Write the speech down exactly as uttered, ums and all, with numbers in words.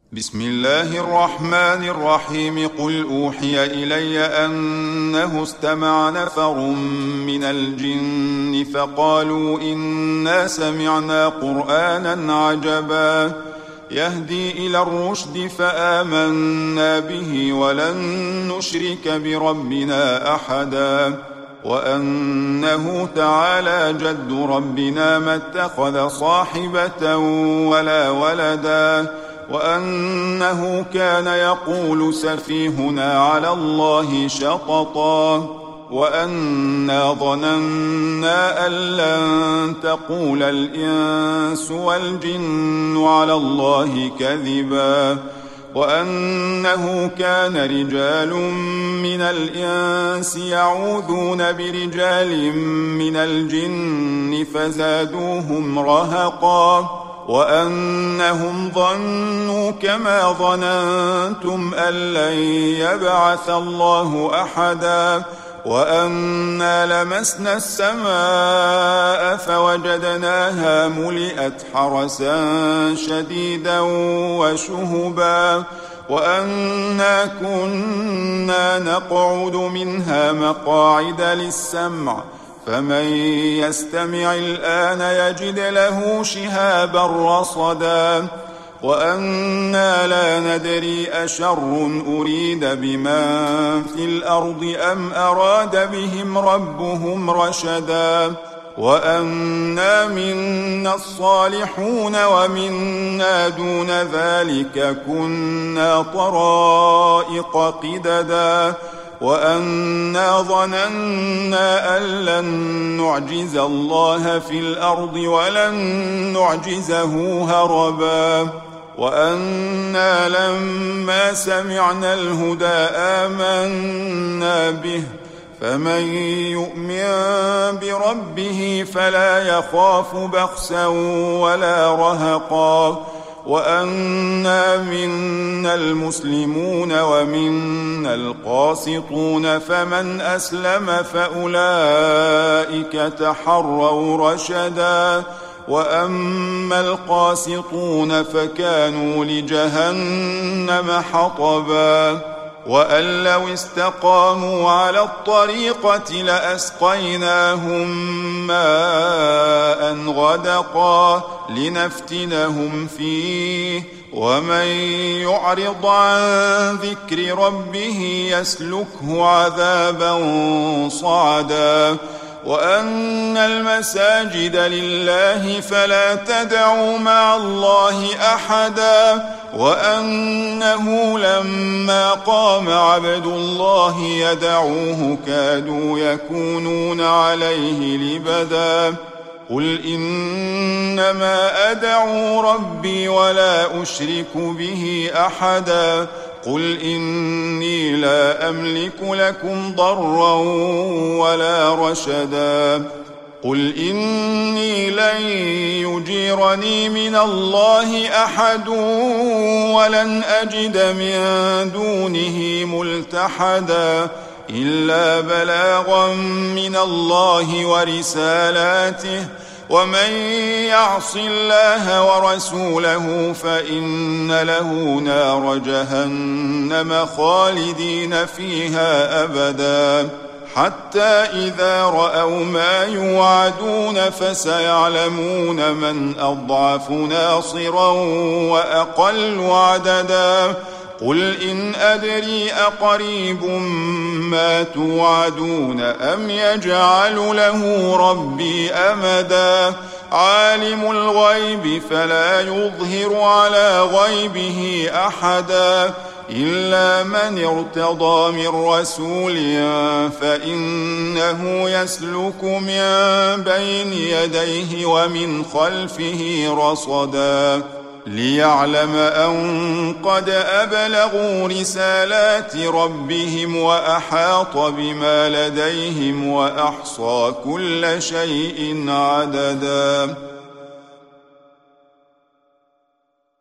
بسم الله الرحمن الرحيم قل أوحي إلي أنه استمع نفر من الجن فقالوا إنا سمعنا قرآنا عجبا يهدي إلى الرشد فآمنا به ولن نشرك بربنا أحدا وأنه تعالى جد ربنا ما اتخذ صاحبة ولا ولدا وأنه كان يقول سفيهنا على الله شططا وأنا ظننا أن لن تقول الإنس والجن على الله كذبا وأنه كان رجال من الإنس يعوذون برجال من الجن فزادوهم رهقا وأنهم ظنوا كما ظننتم أن لن يبعث الله أحدا وأنا لمسنا السماء فوجدناها ملئت حرسا شديدا وشهبا وأنا كنا نقعد منها مقاعد للسمع فمن يستمع الآن يجد له شهابا رصدا وأنا لا ندري أشر أريد بمن في الأرض أم أراد بهم ربهم رشدا وأنا منا الصالحون ومنا دون ذلك كنا طرائق قددا وأنا ظننا أن لن نعجز الله في الأرض ولن نعجزه هربا وأنا لما سمعنا الهدى آمنا به فمن يؤمن بربه فلا يخاف بخسا ولا رهقا وأنا منا المسلمون ومنا القاسطون فمن أسلم فأولئك تحروا رشدا وأما القاسطون فكانوا لجهنم حطبا وأن لو استقاموا على الطريقة لأسقيناهم ماء غدقا لنفتنهم فيه ومن يعرض عن ذكر ربه يسلكه عذابا صعدا وأن المساجد لله فلا تدعوا مع الله أحدا وأنه لما قام عبد الله يدعوه كادوا يكونون عليه لبدا قل إنما أدعو ربي ولا أشرك به أحدا قل إني لا أملك لكم ضرا ولا رشدا قل إني لن يجيرني من الله أحد ولن أجد من دونه ملتحدا إلا بلاغا من الله ورسالاته ومن يعص الله ورسوله فإن له نار جهنم خالدين فيها أبدا حتى إذا رأوا ما يوعدون فسيعلمون من أضعف ناصرا وأقل عددا قل إن أدري أقريب ما توعدون أم يجعل له ربي أمدا عالم الغيب فلا يظهر على غيبه أحدا إلا من ارتضى من رسول فإنه يسلك من بين يديه ومن خلفه رصدا ليعلم أن قد أبلغوا رسالات ربهم وأحاط بما لديهم وأحصى كل شيء عددا.